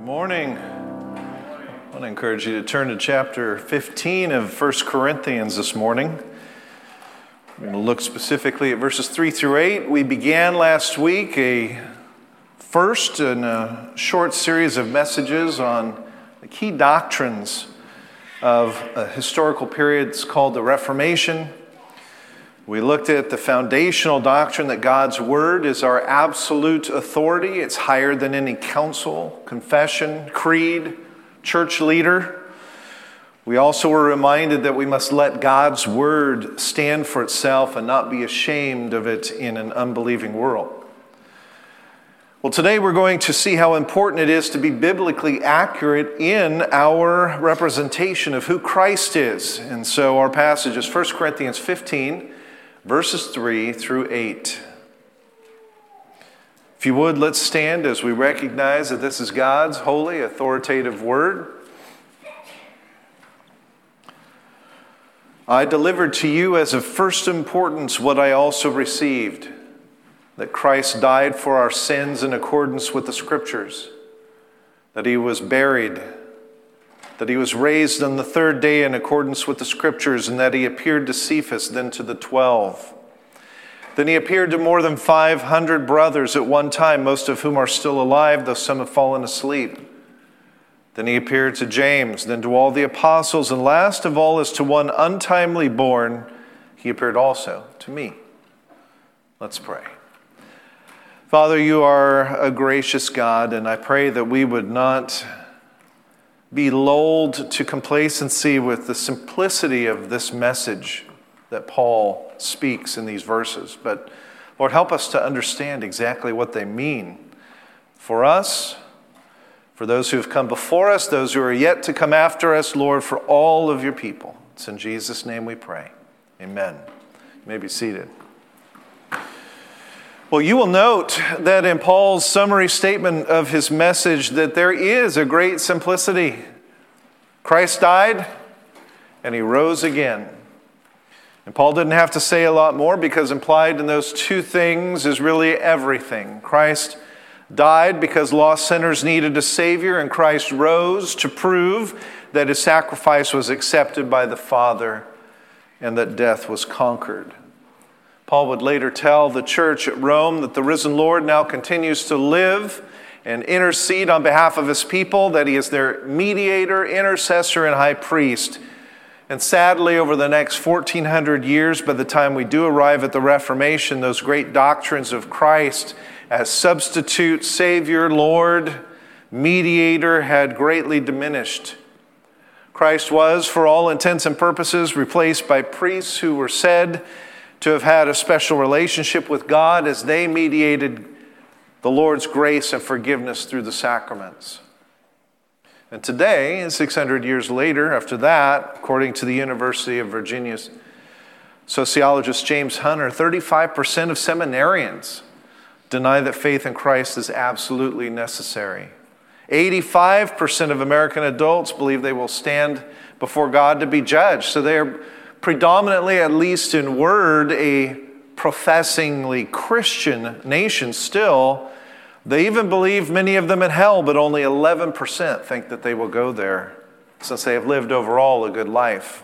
Morning. I want to encourage you to turn to chapter 15 of 1 Corinthians this morning. We're going to look specifically at verses 3 through 8. We began last week a first in a short series of messages on the key doctrines of a historical period called the Reformation. We looked at the foundational doctrine that God's Word is our absolute authority. It's higher than any council, confession, creed, church leader. We also were reminded that we must let God's Word stand for itself and not be ashamed of it in an unbelieving world. Well, today we're going to see how important it is to be biblically accurate in our representation of who Christ is. And so our passage is 1 Corinthians 15, verses 3 through 8. If you would, let's stand as we recognize that this is God's holy, authoritative word. I delivered to you as of first importance what I also received, that Christ died for our sins in accordance with the Scriptures, that he was buried, that he was raised on the third day in accordance with the Scriptures, and that he appeared to Cephas, then to the 12. Then he appeared to more than 500 brothers at one time, most of whom are still alive, though some have fallen asleep. Then he appeared to James, then to all the apostles, and last of all, as to one untimely born, he appeared also to me. Let's pray. Father, you are a gracious God, and I pray that we would not be lulled to complacency with the simplicity of this message that Paul speaks in these verses. But Lord, help us to understand exactly what they mean for us, for those who have come before us, those who are yet to come after us, Lord, for all of your people. It's in Jesus' name we pray. Amen. You may be seated. Well, you will note that in Paul's summary statement of his message that there is a great simplicity. Christ died and he rose again. And Paul didn't have to say a lot more because implied in those two things is really everything. Christ died because lost sinners needed a Savior, and Christ rose to prove that his sacrifice was accepted by the Father and that death was conquered. Paul would later tell the church at Rome that the risen Lord now continues to live and intercede on behalf of his people, that he is their mediator, intercessor, and high priest. And sadly, over the next 1,400 years, by the time we do arrive at the Reformation, those great doctrines of Christ as substitute, Savior, Lord, mediator had greatly diminished. Christ was, for all intents and purposes, replaced by priests who were said to have had a special relationship with God as they mediated the Lord's grace and forgiveness through the sacraments. And today, 600 years later, after that, according to the University of Virginia's sociologist James Hunter, 35% of seminarians deny that faith in Christ is absolutely necessary. 85% of American adults believe they will stand before God to be judged. So they are predominantly, at least in word, a professingly Christian nation still. They even believe, many of them, in hell, but only 11% think that they will go there, since they have lived overall a good life.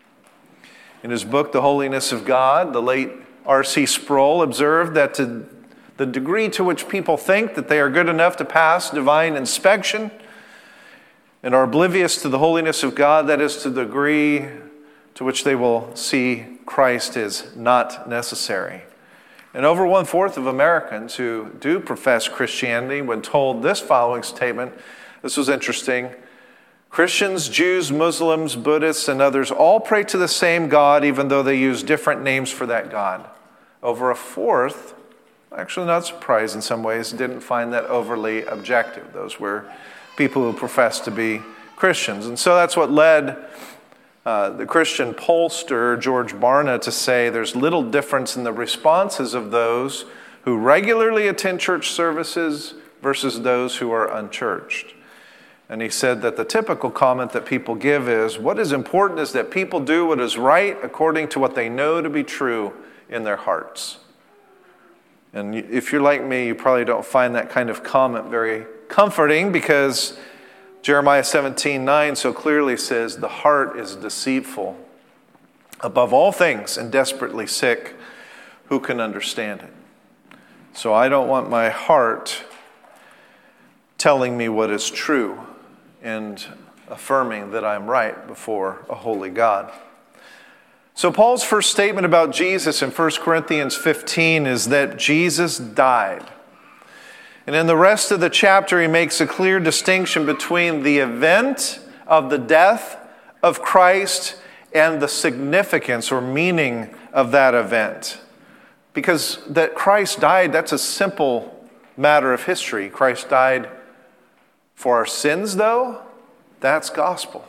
In his book, The Holiness of God, the late R.C. Sproul observed that to the degree to which people think that they are good enough to pass divine inspection and are oblivious to the holiness of God, that is to the degree to which they will see Christ is not necessary. And over 1/4 of Americans who do profess Christianity, when told this following statement, this was interesting: Christians, Jews, Muslims, Buddhists, and others all pray to the same God, even though they use different names for that God. Over 1/4, actually not surprised in some ways, didn't find that overly objective. Those were people who profess to be Christians. And so that's what led the Christian pollster George Barna to say there's little difference in the responses of those who regularly attend church services versus those who are unchurched. And he said that the typical comment that people give is, what is important is that people do what is right according to what they know to be true in their hearts. And if you're like me, you probably don't find that kind of comment very comforting, because Jeremiah 17:9 so clearly says, the heart is deceitful above all things and desperately sick. Who can understand it? So I don't want my heart telling me what is true and affirming that I'm right before a holy God. So Paul's first statement about Jesus in 1 Corinthians 15 is that Jesus died. And in the rest of the chapter, he makes a clear distinction between the event of the death of Christ and the significance or meaning of that event. Because that Christ died, that's a simple matter of history. Christ died for our sins, though, that's gospel.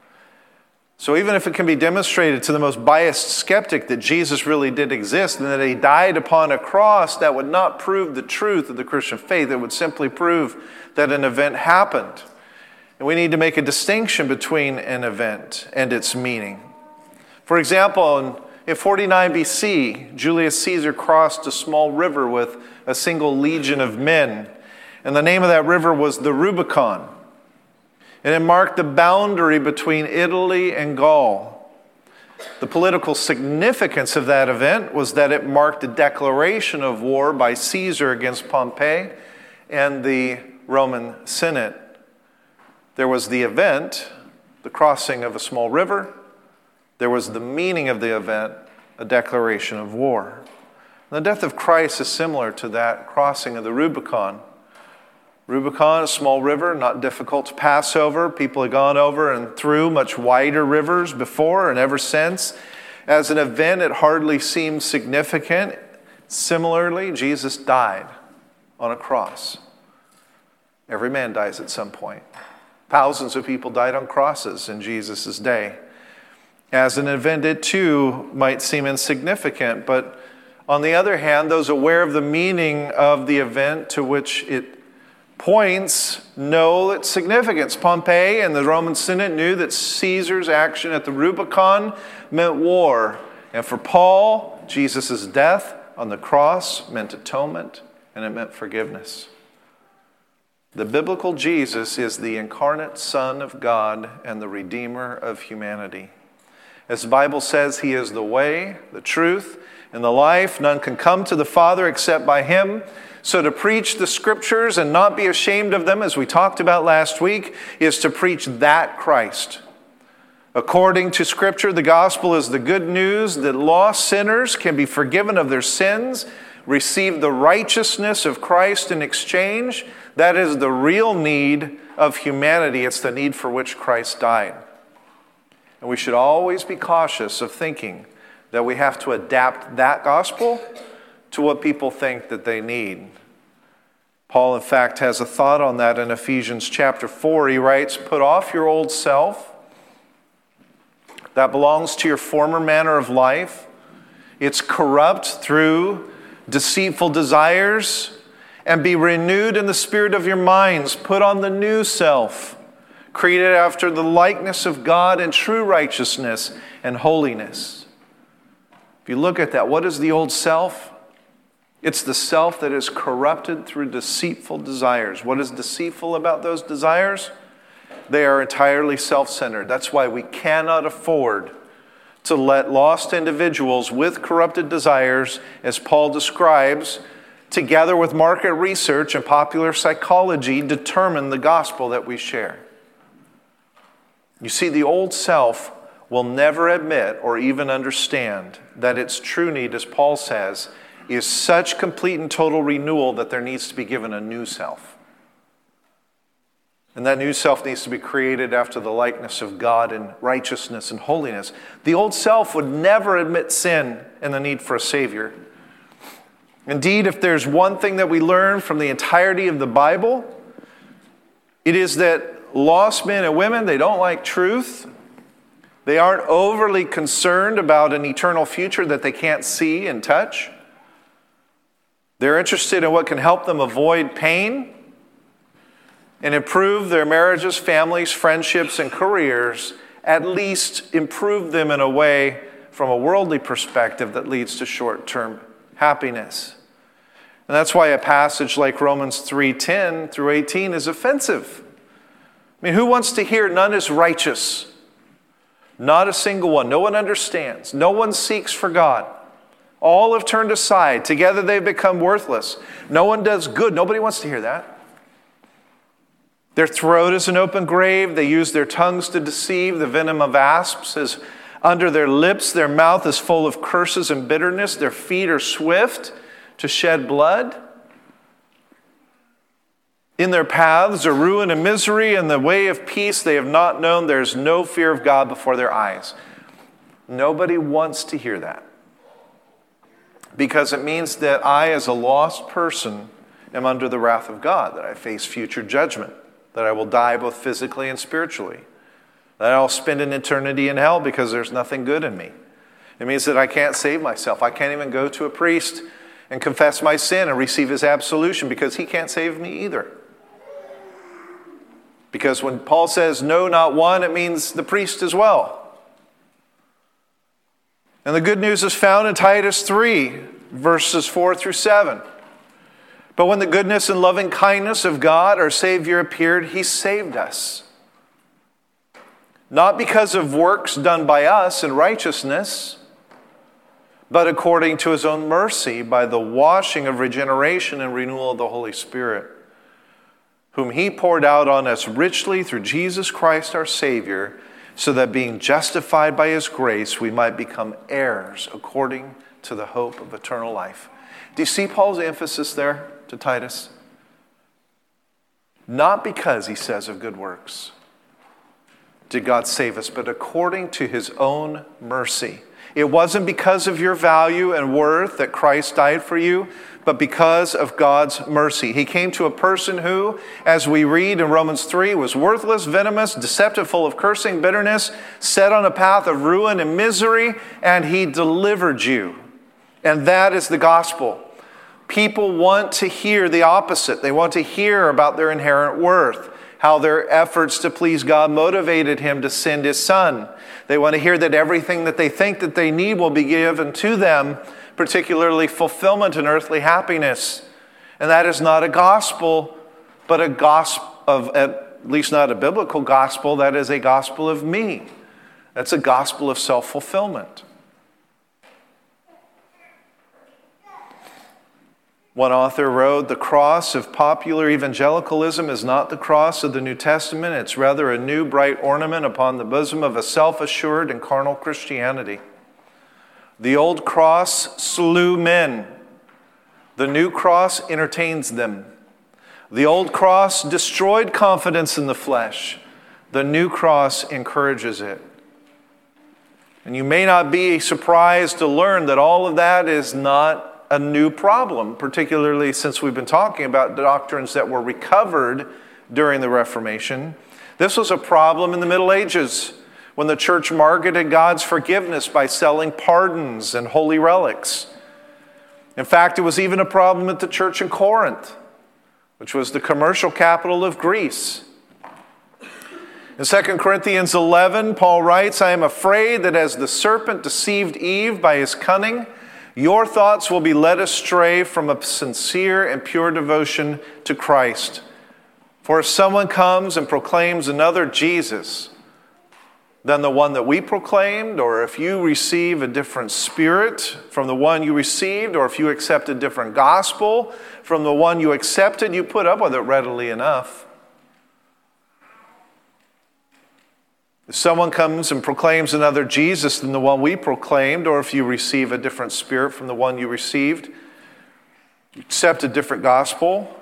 So even if it can be demonstrated to the most biased skeptic that Jesus really did exist and that he died upon a cross, that would not prove the truth of the Christian faith. It would simply prove that an event happened. And we need to make a distinction between an event and its meaning. For example, in 49 BC, Julius Caesar crossed a small river with a single legion of men. And the name of that river was the Rubicon. And it marked the boundary between Italy and Gaul. The political significance of that event was that it marked a declaration of war by Caesar against Pompey and the Roman Senate. There was the event, the crossing of a small river. There was the meaning of the event, a declaration of war. The death of Christ is similar to that crossing of the Rubicon. Rubicon, a small river, not difficult to pass over. People had gone over and through much wider rivers before and ever since. As an event, it hardly seemed significant. Similarly, Jesus died on a cross. Every man dies at some point. Thousands of people died on crosses in Jesus' day. As an event, it too might seem insignificant, but on the other hand, those aware of the meaning of the event to which it points know its significance. Pompey and the Roman Senate knew that Caesar's action at the Rubicon meant war. And for Paul, Jesus' death on the cross meant atonement, and it meant forgiveness. The biblical Jesus is the incarnate Son of God and the Redeemer of humanity. As the Bible says, he is the way, the truth, and the life. None can come to the Father except by him. So to preach the Scriptures and not be ashamed of them, as we talked about last week, is to preach that Christ. According to Scripture, the gospel is the good news that lost sinners can be forgiven of their sins, receive the righteousness of Christ in exchange. That is the real need of humanity. It's the need for which Christ died. And we should always be cautious of thinking that we have to adapt that gospel to what people think that they need. Paul, in fact, has a thought on that in Ephesians chapter 4. He writes, "Put off your old self that belongs to your former manner of life. It's corrupt through deceitful desires, and be renewed in the spirit of your minds. Put on the new self, created after the likeness of God in true righteousness and holiness." If you look at that, what is the old self? It's the self that is corrupted through deceitful desires. What is deceitful about those desires? They are entirely self-centered. That's why we cannot afford to let lost individuals with corrupted desires, as Paul describes, together with market research and popular psychology, determine the gospel that we share. You see, the old self will never admit or even understand that its true need, as Paul says, is such complete and total renewal that there needs to be given a new self. And that new self needs to be created after the likeness of God in righteousness and holiness. The old self would never admit sin and the need for a Savior. Indeed, if there's one thing that we learn from the entirety of the Bible, it is that lost men and women, they don't like truth. They aren't overly concerned about an eternal future that they can't see and touch. They're interested in what can help them avoid pain and improve their marriages, families, friendships, and careers, at least improve them in a way from a worldly perspective that leads to short-term happiness. And that's why a passage like Romans 3:10 through 18 is offensive. I mean, who wants to hear none is righteous? Not a single one. No one understands. No one seeks for God. All have turned aside. Together they've become worthless. No one does good. Nobody wants to hear that. Their throat is an open grave. They use their tongues to deceive. The venom of asps is under their lips. Their mouth is full of curses and bitterness. Their feet are swift to shed blood. In their paths are ruin and misery, and the way of peace they have not known. There is no fear of God before their eyes. Nobody wants to hear that, because it means that I, as a lost person, am under the wrath of God, that I face future judgment, that I will die both physically and spiritually, that I'll spend an eternity in hell because there's nothing good in me. It means that I can't save myself. I can't even go to a priest and confess my sin and receive his absolution because he can't save me either. Because when Paul says, no, not one, it means the priest as well. And the good news is found in Titus 3, verses 4 through 7. But when the goodness and loving kindness of God, our Savior, appeared, he saved us. Not because of works done by us in righteousness, but according to his own mercy, by the washing of regeneration and renewal of the Holy Spirit, whom he poured out on us richly through Jesus Christ our Savior, so that being justified by his grace, we might become heirs according to the hope of eternal life. Do you see Paul's emphasis there to Titus? Not because, he says, of good works did God save us, but according to his own mercy. It wasn't because of your value and worth that Christ died for you, but because of God's mercy. He came to a person who, as we read in Romans 3, was worthless, venomous, deceptive, full of cursing, bitterness, set on a path of ruin and misery, and he delivered you. And that is the gospel. People want to hear the opposite. They want to hear about their inherent worth, how their efforts to please God motivated him to send his Son. They want to hear that everything that they think that they need will be given to them, particularly fulfillment and earthly happiness. And that is not a gospel, but a gospel of, at least not a biblical gospel, that is a gospel of me. That's a gospel of self-fulfillment. One author wrote, the cross of popular evangelicalism is not the cross of the New Testament. It's rather a new bright ornament upon the bosom of a self-assured and carnal Christianity. The old cross slew men. The new cross entertains them. The old cross destroyed confidence in the flesh. The new cross encourages it. And you may not be surprised to learn that all of that is not a new problem, particularly since we've been talking about doctrines that were recovered during the Reformation. This was a problem in the Middle Ages when the church marketed God's forgiveness by selling pardons and holy relics. In fact, it was even a problem at the church in Corinth, which was the commercial capital of Greece. In 2 Corinthians 11, Paul writes, I am afraid that as the serpent deceived Eve by his cunning, your thoughts will be led astray from a sincere and pure devotion to Christ. For if someone comes and proclaims another Jesus than the one that we proclaimed, or if you receive a different spirit from the one you received, or if you accept a different gospel from the one you accepted, you put up with it readily enough. If someone comes and proclaims another Jesus than the one we proclaimed, or if you receive a different spirit from the one you received, you accept a different gospel,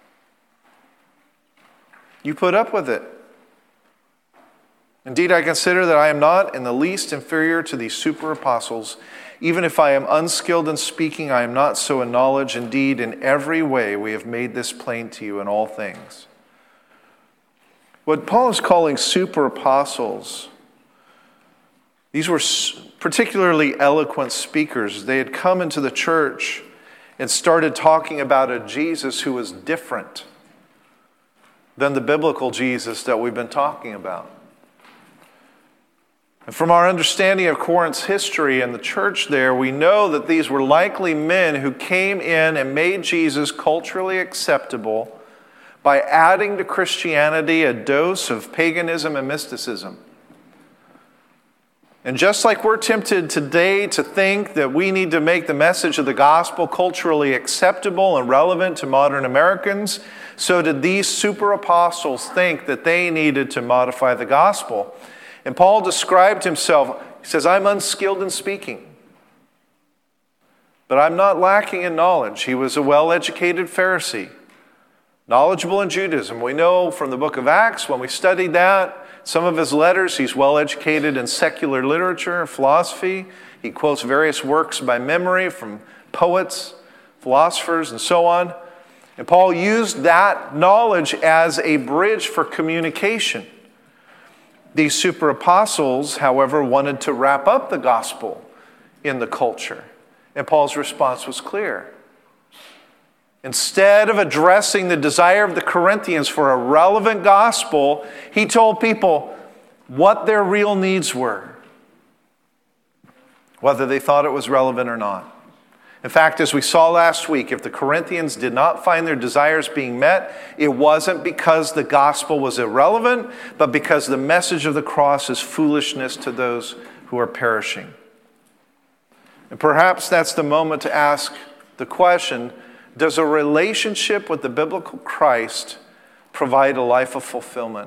you put up with it. Indeed, I consider that I am not in the least inferior to these super apostles. Even if I am unskilled in speaking, I am not so in knowledge. Indeed, in every way we have made this plain to you in all things. What Paul is calling super apostles, these were particularly eloquent speakers. They had come into the church and started talking about a Jesus who was different than the biblical Jesus that we've been talking about. And from our understanding of Corinth's history and the church there, we know that these were likely men who came in and made Jesus culturally acceptable by adding to Christianity a dose of paganism and mysticism. And just like we're tempted today to think that we need to make the message of the gospel culturally acceptable and relevant to modern Americans, so did these super apostles think that they needed to modify the gospel. And Paul described himself, he says, I'm unskilled in speaking, but I'm not lacking in knowledge. He was a well-educated Pharisee, knowledgeable in Judaism. We know from the book of Acts, when we studied that, some of his letters, he's well-educated in secular literature, philosophy. He quotes various works by memory from poets, philosophers, and so on. And Paul used that knowledge as a bridge for communication. These super apostles, however, wanted to wrap up the gospel in the culture. And Paul's response was clear. Instead of addressing the desire of the Corinthians for a relevant gospel, he told people what their real needs were, whether they thought it was relevant or not. In fact, as we saw last week, if the Corinthians did not find their desires being met, it wasn't because the gospel was irrelevant, but because the message of the cross is foolishness to those who are perishing. And perhaps that's the moment to ask the question, does a relationship with the biblical Christ provide a life of fulfillment?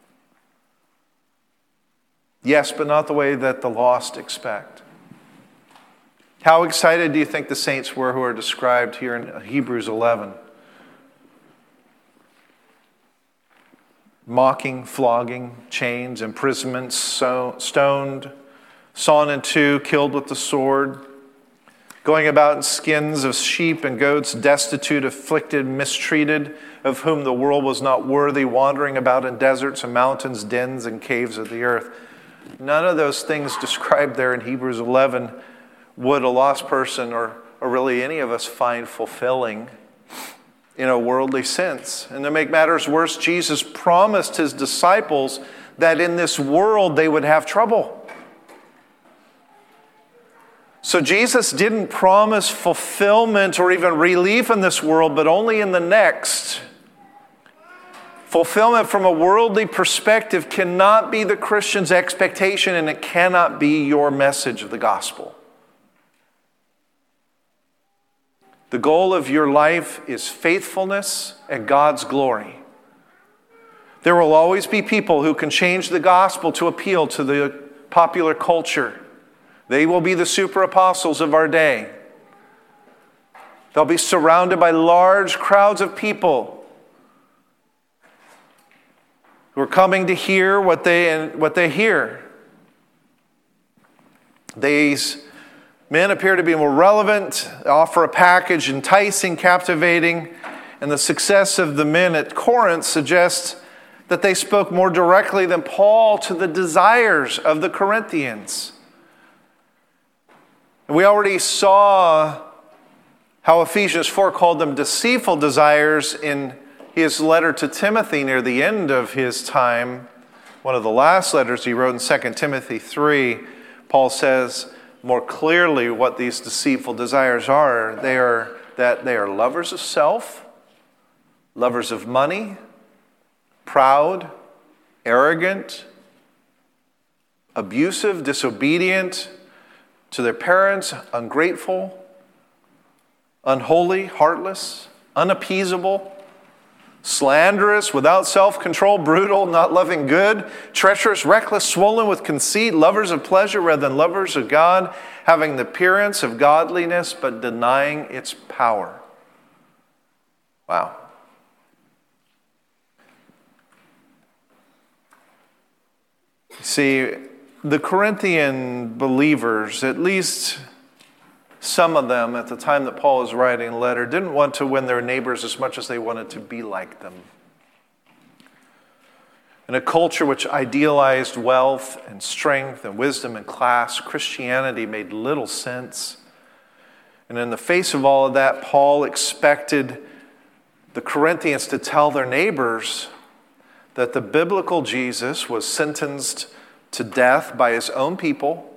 Yes, but not the way that the lost expect. How excited do you think the saints were who are described here in Hebrews 11? Mocking, flogging, chains, imprisonment, stoned, sawn in two, killed with the sword, going about in skins of sheep and goats, destitute, afflicted, mistreated, of whom the world was not worthy, wandering about in deserts and mountains, dens and caves of the earth. None of those things described there in Hebrews 11 would a lost person or really any of us find fulfilling in a worldly sense. And to make matters worse, Jesus promised his disciples that in this world they would have trouble. So Jesus didn't promise fulfillment or even relief in this world, but only in the next. Fulfillment from a worldly perspective cannot be the Christian's expectation, and it cannot be your message of the gospel. The goal of your life is faithfulness and God's glory. There will always be people who can change the gospel to appeal to the popular culture. They will be the super apostles of our day. They'll be surrounded by large crowds of people who are coming to hear what they hear. These men appear to be more relevant, offer a package enticing, captivating, and the success of the men at Corinth suggests that they spoke more directly than Paul to the desires of the Corinthians. And we already saw how Ephesians 4 called them deceitful desires in his letter to Timothy near the end of his time. One of the last letters he wrote in 2 Timothy 3, Paul says more clearly what these deceitful desires are. They are lovers of self, lovers of money, proud, arrogant, abusive, disobedient to their parents, ungrateful, unholy, heartless, unappeasable, slanderous, without self-control, brutal, not loving good, treacherous, reckless, swollen with conceit, lovers of pleasure rather than lovers of God, having the appearance of godliness but denying its power. Wow. See, the Corinthian believers, at least some of them at the time that Paul was writing the letter, didn't want to win their neighbors as much as they wanted to be like them. In a culture which idealized wealth and strength and wisdom and class, Christianity made little sense. And in the face of all of that, Paul expected the Corinthians to tell their neighbors that the biblical Jesus was sentenced to death by his own people,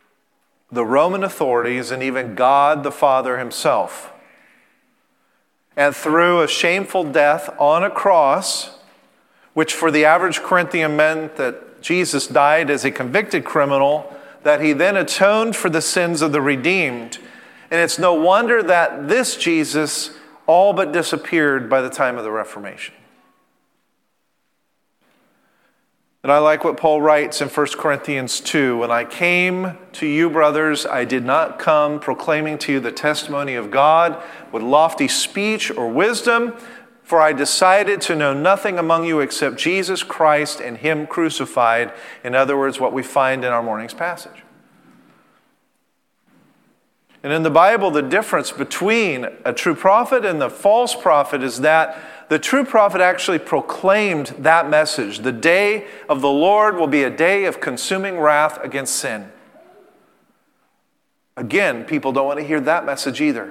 the Roman authorities, and even God the Father himself. and through a shameful death on a cross, which for the average Corinthian meant that Jesus died as a convicted criminal, that he then atoned for the sins of the redeemed. And it's no wonder that this Jesus all but disappeared by the time of the Reformation. And I like what Paul writes in 1 Corinthians 2. When I came to you, brothers, I did not come proclaiming to you the testimony of God with lofty speech or wisdom, for I decided to know nothing among you except Jesus Christ and him crucified. In other words, what we find in our morning's passage. And in the Bible, the difference between a true prophet and the false prophet is that the true prophet actually proclaimed that message. The day of the Lord will be a day of consuming wrath against sin. Again, people don't want to hear that message either.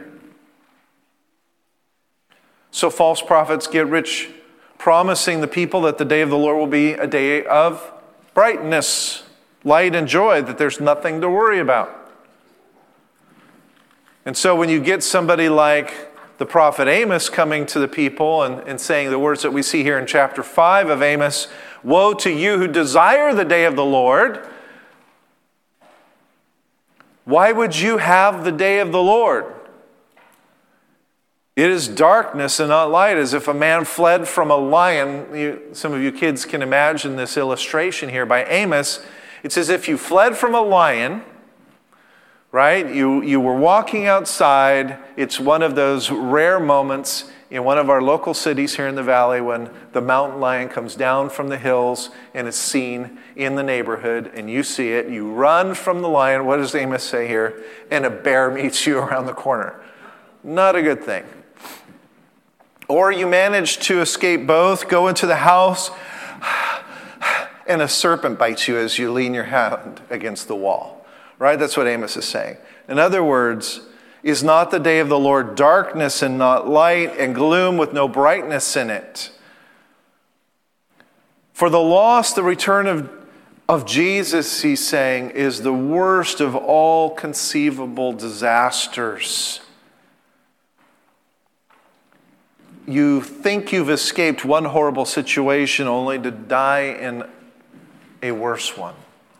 So false prophets get rich promising the people that the day of the Lord will be a day of brightness, light, and joy, that there's nothing to worry about. And so when you get somebody like the prophet Amos coming to the people and saying the words that we see here in chapter 5 of Amos, woe to you who desire the day of the Lord. Why would you have the day of the Lord? It is darkness and not light, as if a man fled from a lion. Some of you kids can imagine this illustration here by Amos. It's as if you fled from a lion, right? You were walking outside. It's one of those rare moments in one of our local cities here in the valley when the mountain lion comes down from the hills and is seen in the neighborhood, and you see it. You run from the lion. What does Amos say here? And a bear meets you around the corner. Not a good thing. Or you manage to escape both, go into the house, and a serpent bites you as you lean your hand against the wall. Right? That's what Amos is saying. In other words, is not the day of the Lord darkness and not light, and gloom with no brightness in it? For the lost, the return of Jesus, he's saying, is the worst of all conceivable disasters. You think you've escaped one horrible situation only to die in a worse one.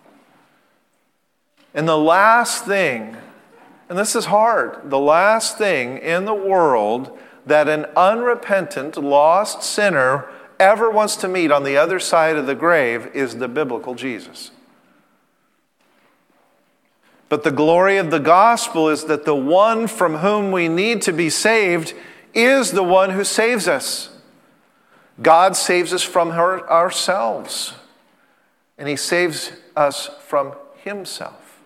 And the last thing, and this is hard, the last thing in the world that an unrepentant, lost sinner ever wants to meet on the other side of the grave is the biblical Jesus. But the glory of the gospel is that the one from whom we need to be saved is the one who saves us. God saves us from ourselves, and he saves us from himself.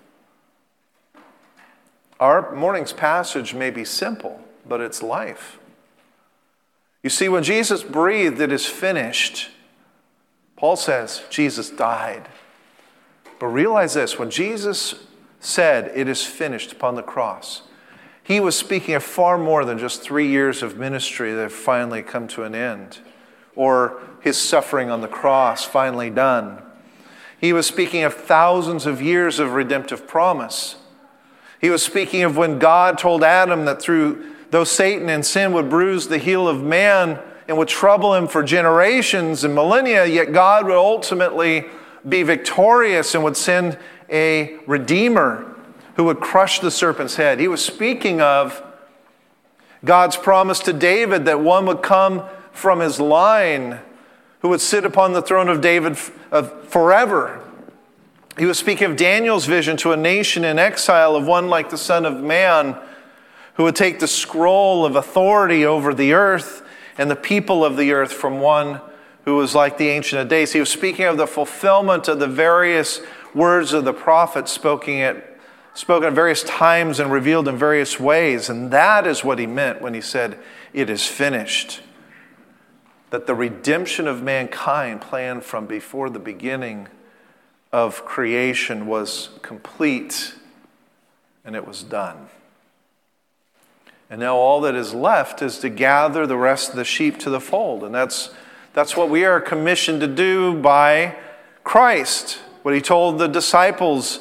Our morning's passage may be simple, but it's life. You see, when Jesus breathed, "It is finished," Paul says Jesus died. But realize this, when Jesus said, "It is finished" upon the cross, he was speaking of far more than just 3 years of ministry that have finally come to an end, or his suffering on the cross finally done. He was speaking of thousands of years of redemptive promise. He was speaking of when God told Adam that though Satan and sin would bruise the heel of man and would trouble him for generations and millennia, yet God would ultimately be victorious and would send a Redeemer who would crush the serpent's head. He was speaking of God's promise to David that one would come from his line who would sit upon the throne of David forever. He was speaking of Daniel's vision to a nation in exile of one like the Son of Man who would take the scroll of authority over the earth and the people of the earth from one who was like the Ancient of Days. He was speaking of the fulfillment of the various words of the prophets spoken at various times and revealed in various ways. And that is what he meant when he said, "It is finished." That the redemption of mankind planned from before the beginning of creation was complete, and it was done. And now all that is left is to gather the rest of the sheep to the fold. And that's what we are commissioned to do by Christ. What he told the disciples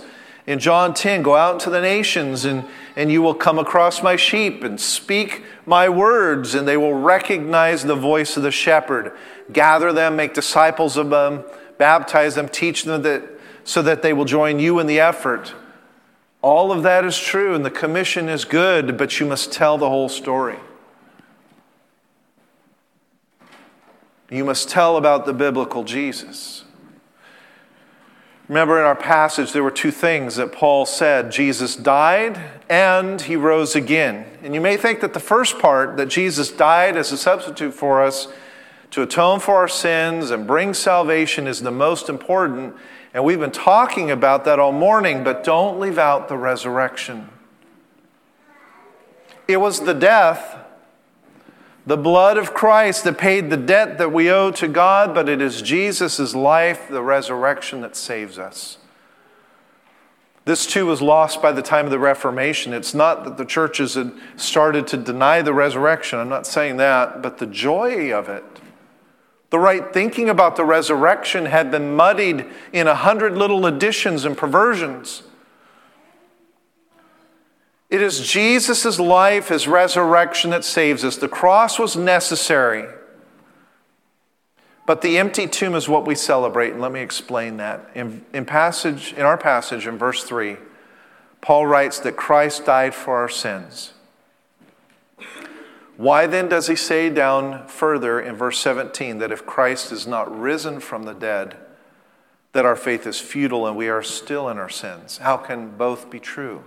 In John 10, go out into the nations and you will come across my sheep and speak my words, and they will recognize the voice of the shepherd. Gather them, make disciples of them, baptize them, teach them so that they will join you in the effort. All of that is true, and the commission is good, but you must tell the whole story. You must tell about the biblical Jesus. Remember in our passage, there were two things that Paul said. Jesus died and he rose again. And you may think that the first part, that Jesus died as a substitute for us to atone for our sins and bring salvation, is the most important. And we've been talking about that all morning, but don't leave out the resurrection. It was the death, the blood of Christ, that paid the debt that we owe to God, but it is Jesus' life, the resurrection, that saves us. This too was lost by the time of the Reformation. It's not that the churches had started to deny the resurrection. I'm not saying that, but the joy of it, the right thinking about the resurrection, had been muddied in 100 little additions and perversions. It is Jesus' life, his resurrection, that saves us. The cross was necessary, but the empty tomb is what we celebrate, and let me explain that. In our passage in verse 3, Paul writes that Christ died for our sins. Why then does he say down further in verse 17 that if Christ is not risen from the dead, that our faith is futile and we are still in our sins? How can both be true?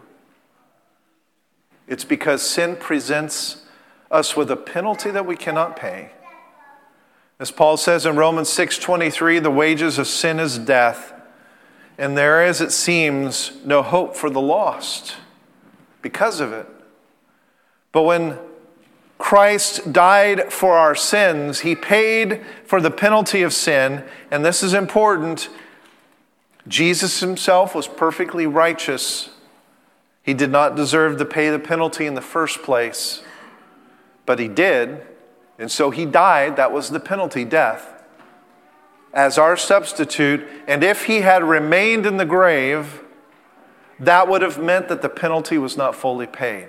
It's because sin presents us with a penalty that we cannot pay. As Paul says in Romans 6:23, the wages of sin is death, and there is, it seems, no hope for the lost because of it. But when Christ died for our sins, he paid for the penalty of sin, and this is important. Jesus himself was perfectly righteous. He did not deserve to pay the penalty in the first place, but he did, and so he died. That was the penalty, death, as our substitute. And if he had remained in the grave, that would have meant that the penalty was not fully paid.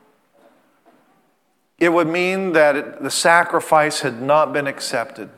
It would mean that the sacrifice had not been accepted.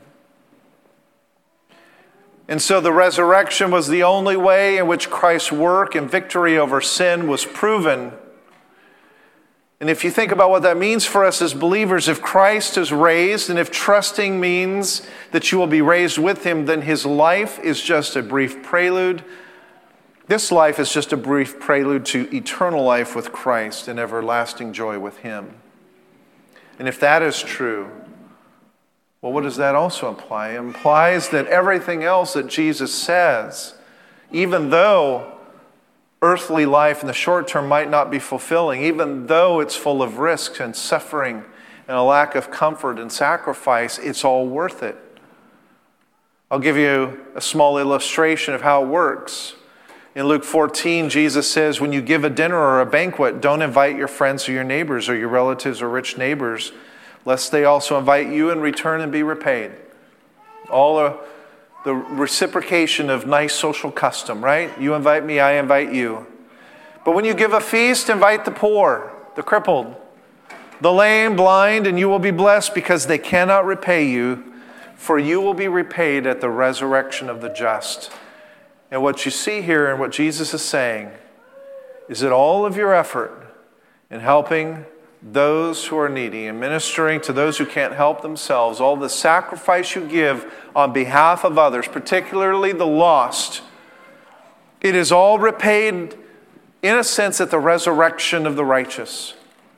And so the resurrection was the only way in which Christ's work and victory over sin was proven. And if you think about what that means for us as believers, if Christ is raised, and if trusting means that you will be raised with him, then his life is just a brief prelude. This life is just a brief prelude to eternal life with Christ and everlasting joy with him. And if that is true, well, what does that also imply? It implies that everything else that Jesus says, even though earthly life in the short term might not be fulfilling, even though it's full of risks and suffering and a lack of comfort and sacrifice, it's all worth it. I'll give you a small illustration of how it works. In Luke 14, Jesus says, when you give a dinner or a banquet, don't invite your friends or your neighbors or your relatives or rich neighbors, lest they also invite you in return and be repaid. All the reciprocation of nice social custom, right? You invite me, I invite you. But when you give a feast, invite the poor, the crippled, the lame, blind, and you will be blessed because they cannot repay you, for you will be repaid at the resurrection of the just. And what you see here and what Jesus is saying is that all of your effort in helping those who are needy and ministering to those who can't help themselves, all the sacrifice you give on behalf of others, particularly the lost, it is all repaid in a sense at the resurrection of the righteous.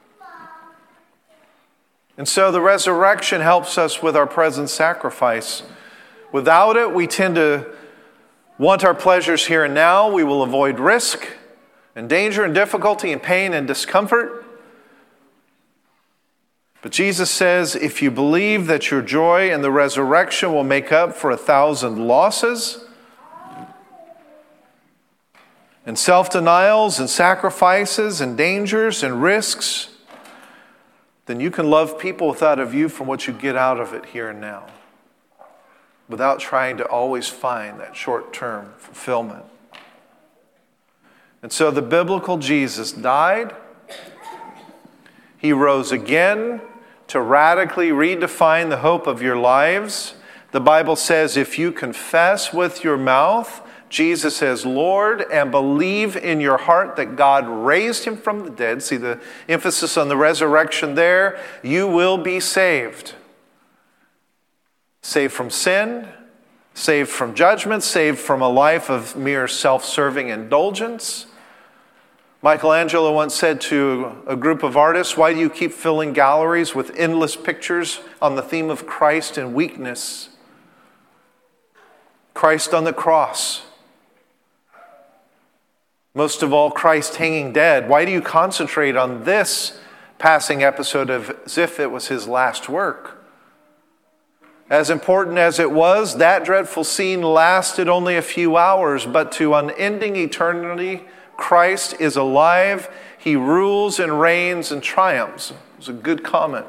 And so the resurrection helps us with our present sacrifice. Without it, we tend to want our pleasures here and now. We will avoid risk and danger and difficulty and pain and discomfort. But Jesus says, if you believe that your joy in the resurrection will make up for 1,000 losses and self-denials and sacrifices and dangers and risks, then you can love people without a view from what you get out of it here and now, without trying to always find that short-term fulfillment. And so the biblical Jesus died. He rose again to radically redefine the hope of your lives. The Bible says if you confess with your mouth Jesus as Lord and believe in your heart that God raised him from the dead, see the emphasis on the resurrection there, you will be saved. Saved from sin, saved from judgment, saved from a life of mere self-serving indulgence. Michelangelo once said to a group of artists, "Why do you keep filling galleries with endless pictures on the theme of Christ and weakness? Christ on the cross. Most of all, Christ hanging dead. Why do you concentrate on this passing episode as if it was his last work?" As important as it was, that dreadful scene lasted only a few hours, but to unending eternity, Christ is alive. He rules and reigns and triumphs. It was a good comment.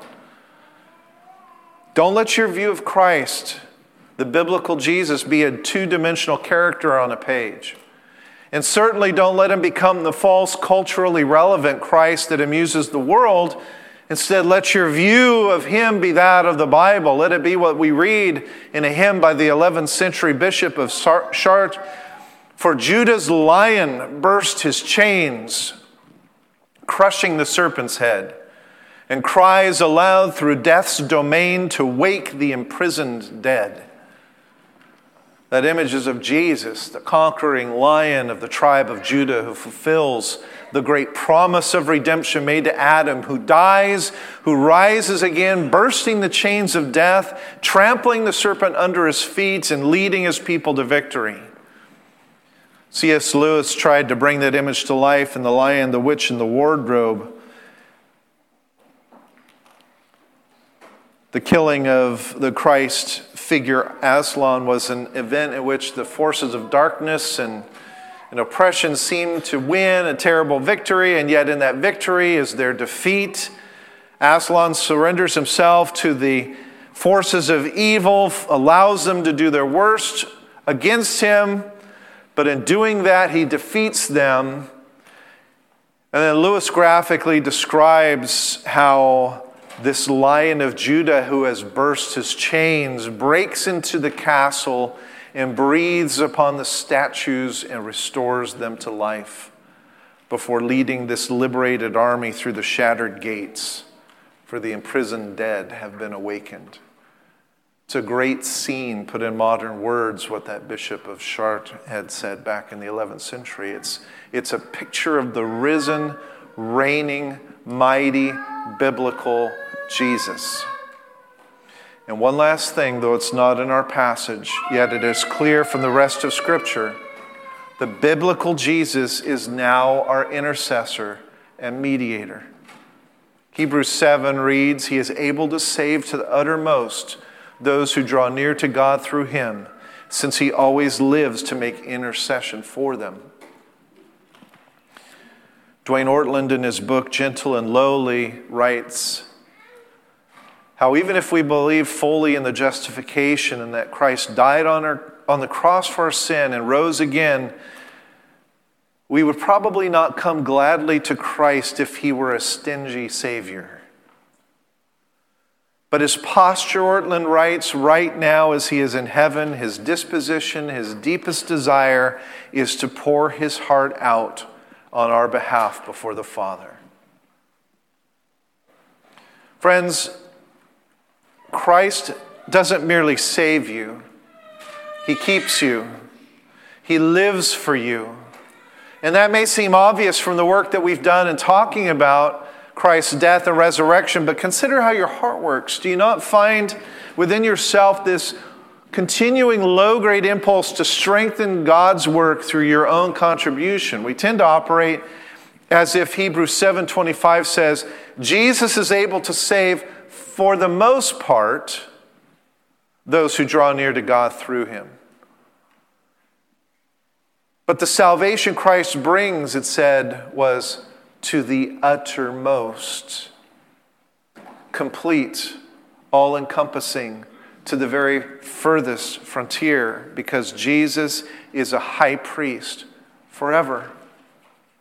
Don't let your view of Christ, the biblical Jesus, be a two-dimensional character on a page. And certainly don't let him become the false, culturally relevant Christ that amuses the world. Instead, let your view of him be that of the Bible. Let it be what we read in a hymn by the 11th century bishop of Chartres. For Judah's lion burst his chains, crushing the serpent's head, and cries aloud through death's domain to wake the imprisoned dead. That image is of Jesus, the conquering lion of the tribe of Judah, who fulfills the great promise of redemption made to Adam, who dies, who rises again, bursting the chains of death, trampling the serpent under his feet, and leading his people to victory. C.S. Lewis tried to bring that image to life in The Lion, the Witch, and the Wardrobe. The killing of the Christ figure Aslan was an event in which the forces of darkness and oppression seemed to win a terrible victory, and yet in that victory is their defeat. Aslan surrenders himself to the forces of evil, allows them to do their worst against him, but in doing that, he defeats them. And then Lewis graphically describes how this Lion of Judah who has burst his chains breaks into the castle and breathes upon the statues and restores them to life before leading this liberated army through the shattered gates, for the imprisoned dead have been awakened. It's a great scene, put in modern words, what that Bishop of Chartres had said back in the 11th century. It's a picture of the risen, reigning, mighty, biblical Jesus. And one last thing, though it's not in our passage, yet it is clear from the rest of Scripture, the biblical Jesus is now our intercessor and mediator. Hebrews 7 reads, "He is able to save to the uttermost those who draw near to God through him, since he always lives to make intercession for them." Dwayne Ortland, in his book Gentle and Lowly, writes how even if we believe fully in the justification and that Christ died on the cross for our sin and rose again, we would probably not come gladly to Christ if he were a stingy Savior. But his posture, Ortland writes, right now as he is in heaven, his disposition, his deepest desire is to pour his heart out on our behalf before the Father. Friends, Christ doesn't merely save you. He keeps you. He lives for you. And that may seem obvious from the work that we've done in talking about Christ's death and resurrection, but consider how your heart works. Do you not find within yourself this continuing low-grade impulse to strengthen God's work through your own contribution? We tend to operate as if Hebrews 7:25 says, Jesus is able to save, for the most part, those who draw near to God through him. But the salvation Christ brings, it said, was to the uttermost, complete, all-encompassing, to the very furthest frontier, because Jesus is a high priest forever.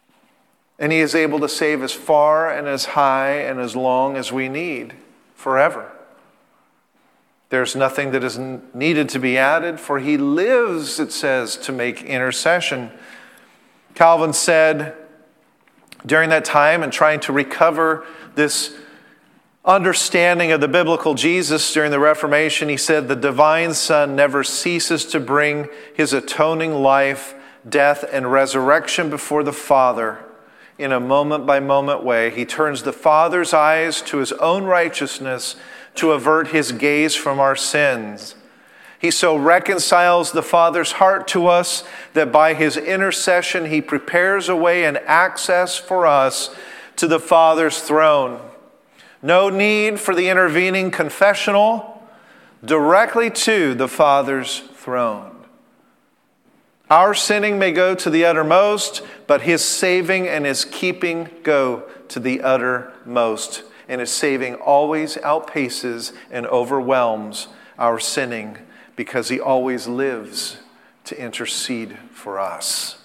And he is able to save as far and as high and as long as we need, forever. There's nothing that is needed to be added, for he lives, it says, to make intercession. Calvin said during that time, and trying to recover this understanding of the biblical Jesus during the Reformation, he said, the divine Son never ceases to bring his atoning life, death, and resurrection before the Father in a moment-by-moment way. He turns the Father's eyes to his own righteousness to avert his gaze from our sins. He so reconciles the Father's heart to us that by his intercession he prepares a way and access for us to the Father's throne. No need for the intervening confessional, directly to the Father's throne. Our sinning may go to the uttermost, but his saving and his keeping go to the uttermost. And his saving always outpaces and overwhelms our sinning, because he always lives to intercede for us.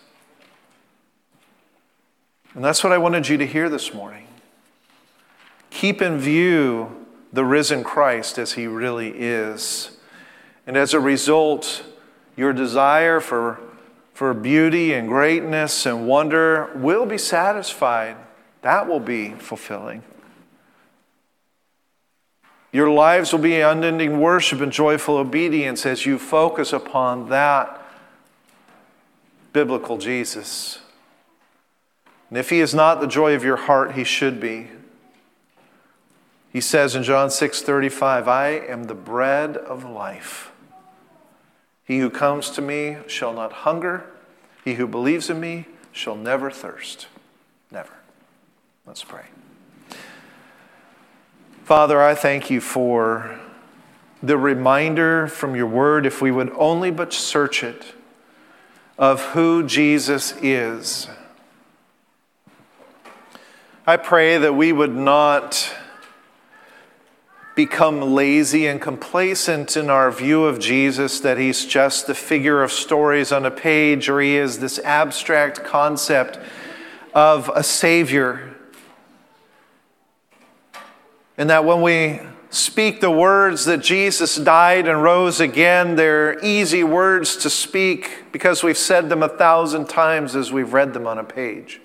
And that's what I wanted you to hear this morning. Keep in view the risen Christ as he really is. And as a result, your desire for beauty and greatness and wonder will be satisfied. That will be fulfilling. Your lives will be unending worship and joyful obedience as you focus upon that biblical Jesus. And if he is not the joy of your heart, he should be. He says in John 6:35, I am the bread of life. He who comes to me shall not hunger. He who believes in me shall never thirst. Never. Let's pray. Father, I thank you for the reminder from your word, if we would only but search it, of who Jesus is. I pray that we would not become lazy and complacent in our view of Jesus, that he's just the figure of stories on a page, or he is this abstract concept of a Savior. And that when we speak the words that Jesus died and rose again, they're easy words to speak because we've said them 1,000 times as we've read them on a page.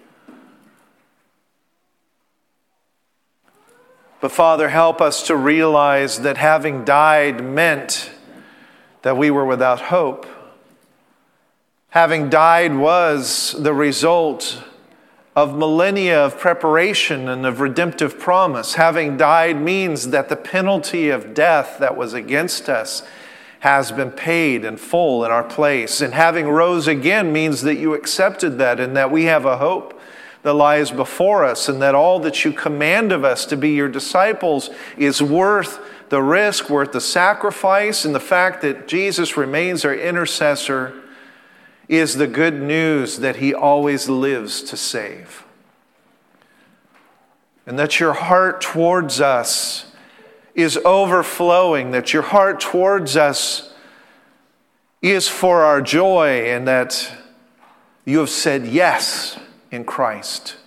But Father, help us to realize that having died meant that we were without hope. Having died was the result of millennia of preparation and of redemptive promise. Having died means that the penalty of death that was against us has been paid in full in our place. And having rose again means that you accepted that, and that we have a hope that lies before us, and that all that you command of us to be your disciples is worth the risk, worth the sacrifice, and the fact that Jesus remains our intercessor is the good news that he always lives to save. And that your heart towards us is overflowing, that your heart towards us is for our joy, and that you have said yes in Christ.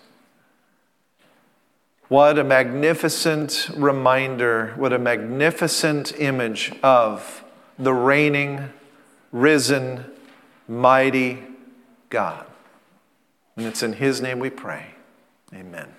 What a magnificent reminder, what a magnificent image of the reigning, risen, mighty God. And it's in his name we pray. Amen.